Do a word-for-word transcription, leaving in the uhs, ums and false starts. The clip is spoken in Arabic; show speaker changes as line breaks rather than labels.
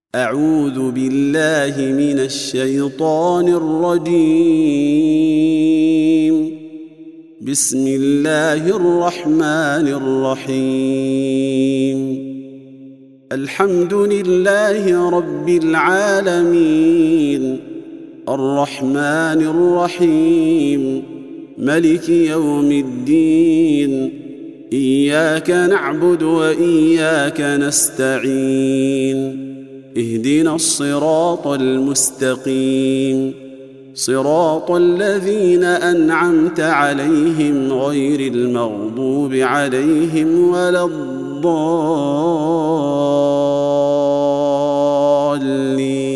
أعوذ بالله من الشيطان الرجيم. بسم الله الرحمن الرحيم. الحمد لله رب العالمين، الرحمن الرحيم، ملك يوم الدين. إياك نعبد وإياك نستعين. اهدنا الصراط المستقيم، صراط الذين أنعمت عليهم غير المغضوب عليهم ولا الضالين.